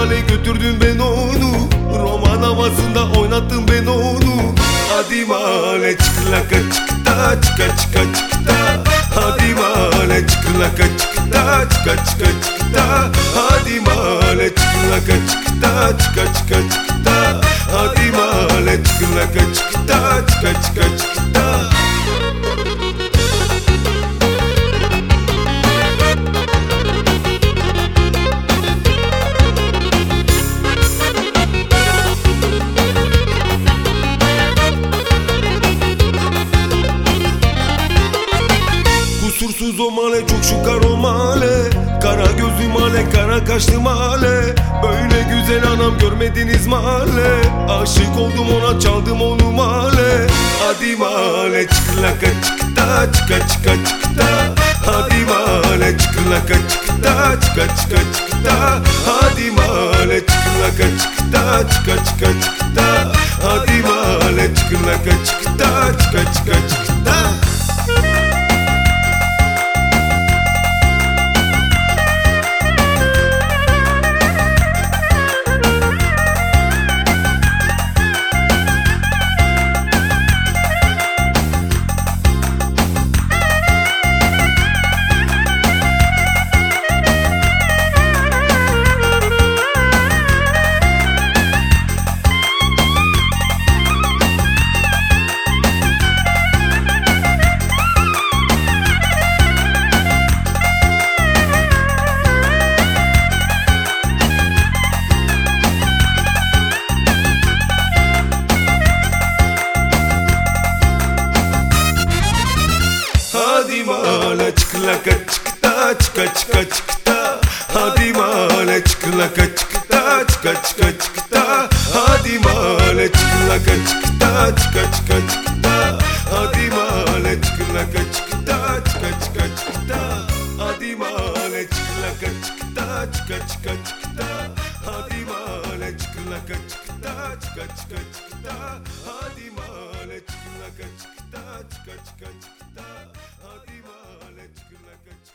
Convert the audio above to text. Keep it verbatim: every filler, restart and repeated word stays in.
mahalle götürdün ben onu. Roman havasında oynattın ben onu. Hadi mahalle çıkılaka çıkta çıka çıka çıkta. Hadi mahalle çıkılaka çıkta çıka çıka çıkta. Hadi mahalle çıkılaka çıkta çıka çıka çıkta. Hadi mahalle çıkılaka çıkta çıka çıka çıkta. Kusursuz o mahalle, çok şükar o mahalle. Kara gözlü mahalle, kara kaşlı mahalle. Böyle güzel anam görmediniz mahalle. Aşık oldum ona, çaldım onu mahalle. Hadi mahalle çıkılaka çıkta çıka çıka çıkta. Hadi mahalle çıkılaka çıkta çıka çıka çıkta. Hadi mahalle çıkılaka çıkta çıka çıka çıkta. Hadi mahalle çıkılaka çıkta çıka çıka çıkta. Hadi mahalle çıkılaka çıkta çıka çıka çıkta. Hadi mahalle çıkılaka çıkta çıka çıka çıkta. Hadi mahalle çıkılaka çıkta çıka çıka çıkta. Hadi mahalle çıkılaka çıkta çıka çıka çıkta. Hadi mahalle çıkılaka çıkta çıka çıka çıkta. Hadi mahalle çıkılaka çıkta çıka çıka çıkta. Hadi mahalle çıkılaka çıkta çıka çıka çıkta. Hadi mahalle çıkılaka çıkta.